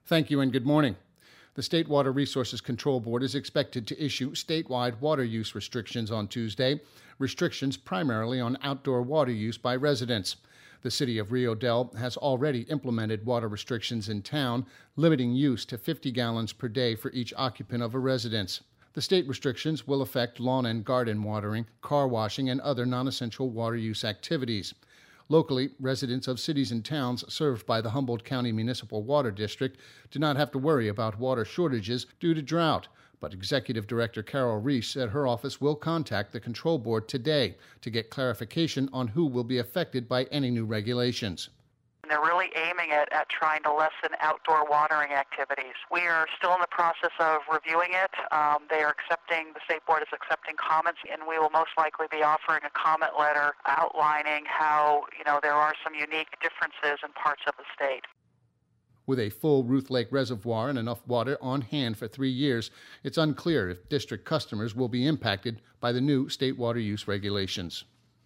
Thank you and good morning. The State Water Resources Control Board is expected to issue statewide water use restrictions on Tuesday, restrictions primarily on outdoor water use by residents. The city of Rio Dell has already implemented water restrictions in town, limiting use to 50 gallons per day for each occupant of a residence. The state restrictions will affect lawn and garden watering, car washing, and other non-essential water use activities. Locally, residents of cities and towns served by the Humboldt County Municipal Water District do not have to worry about water shortages due to drought. But Executive Director Carol Reese said her office will contact the Control Board today to get clarification on who will be affected by any new regulations. They're really aiming at trying to lessen outdoor watering activities. We are still in the process of reviewing it. The State Board is accepting comments, and we will most likely be offering a comment letter outlining how, there are some unique differences in parts of the state. With a full Ruth Lake Reservoir and enough water on hand for 3 years, it's unclear if district customers will be impacted by the new state water use regulations.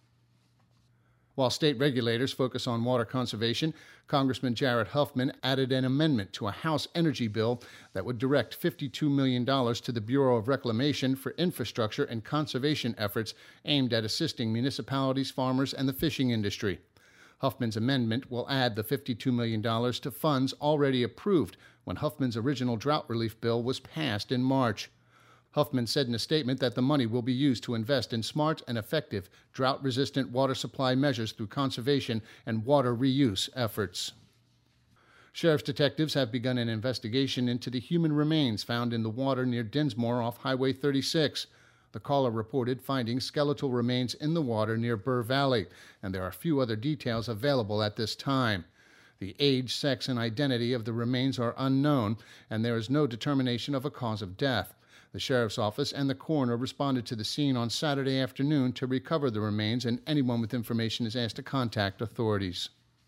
While state regulators focus on water conservation, Congressman Jared Huffman added an amendment to a House energy bill that would direct $52 million to the Bureau of Reclamation for infrastructure and conservation efforts aimed at assisting municipalities, farmers, and the fishing industry. Huffman's amendment will add the $52 million to funds already approved when Huffman's original drought relief bill was passed in March. Huffman said in a statement that the money will be used to invest in smart and effective drought-resistant water supply measures through conservation and water reuse efforts. Sheriff's detectives have begun an investigation into the human remains found in the water near Dinsmore off Highway 36. The caller reported finding skeletal remains in the water near Burr Valley, and there are few other details available at this time. The age, sex, and identity of the remains are unknown, and there is no determination of a cause of death. The sheriff's office and the coroner responded to the scene on Saturday afternoon to recover the remains, and anyone with information is asked to contact authorities.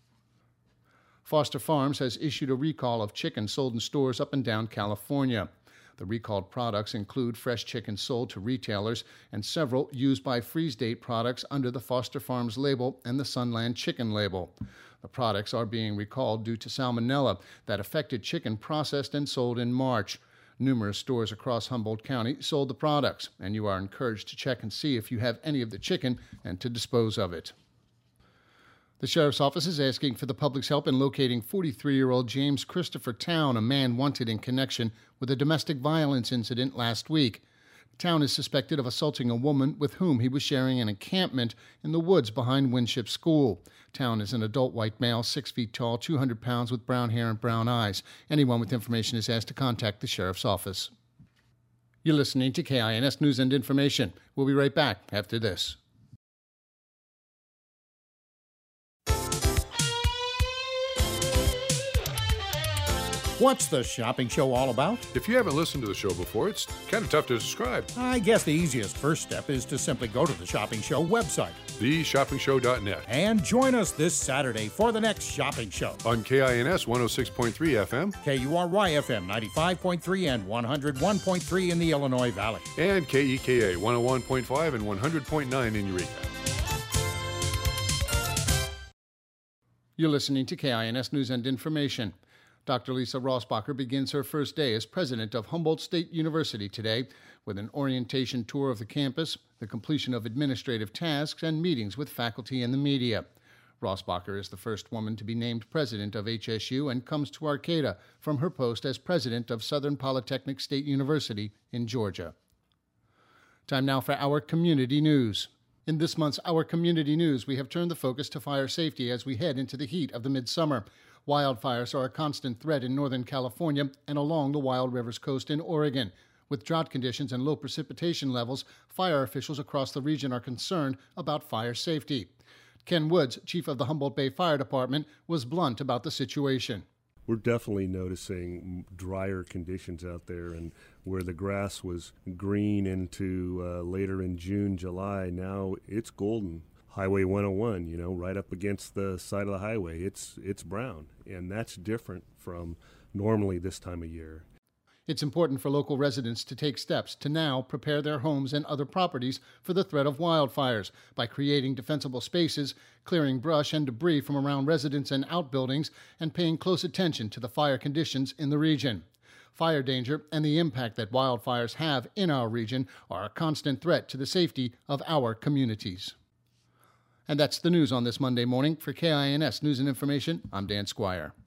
Foster Farms has issued a recall of chicken sold in stores up and down California. The recalled products include fresh chicken sold to retailers and several used-by freeze-date products under the Foster Farms label and the Sunland Chicken label. The products are being recalled due to salmonella that affected chicken processed and sold in March. Numerous stores across Humboldt County sold the products, and you are encouraged to check and see if you have any of the chicken and to dispose of it. The Sheriff's Office is asking for the public's help in locating 43-year-old James Christopher Town, a man wanted in connection with a domestic violence incident last week. Town is suspected of assaulting a woman with whom he was sharing an encampment in the woods behind Winship School. Town is an adult white male, 6 feet tall, 200 pounds, with brown hair and brown eyes. Anyone with information is asked to contact the Sheriff's Office. You're listening to KINS News and Information. We'll be right back after this. What's the shopping show all about? If you haven't listened to the show before, it's kind of tough to describe. I guess the easiest first step is to simply go to the Shopping Show website, theshoppingshow.net, and join us this Saturday for the next shopping show. On KINS 106.3 FM, KURY FM 95.3 and 101.3 in the Illinois Valley, and KEKA 101.5 and 100.9 in Eureka. You're listening to KINS News and Information. Dr. Lisa Rossbacher begins her first day as president of Humboldt State University today with an orientation tour of the campus, the completion of administrative tasks, and meetings with faculty and the media. Rossbacher is the first woman to be named president of HSU and comes to Arcata from her post as president of Southern Polytechnic State University in Georgia. Time now for our community news. In this month's Our Community News, we have turned the focus to fire safety as we head into the heat of the midsummer. Wildfires are a constant threat in Northern California and along the Wild Rivers coast in Oregon. With drought conditions and low precipitation levels, fire officials across the region are concerned about fire safety. Ken Woods, chief of the Humboldt Bay Fire Department, was blunt about the situation. We're definitely noticing drier conditions out there, and where the grass was green into later in June, July, now it's golden. Highway 101, right up against the side of the highway, it's brown, and that's different from normally this time of year. It's important for local residents to take steps to now prepare their homes and other properties for the threat of wildfires by creating defensible spaces, clearing brush and debris from around residents and outbuildings, and paying close attention to the fire conditions in the region. Fire danger and the impact that wildfires have in our region are a constant threat to the safety of our communities. And that's the news on this Monday morning. For KINS News and Information, I'm Dan Squire.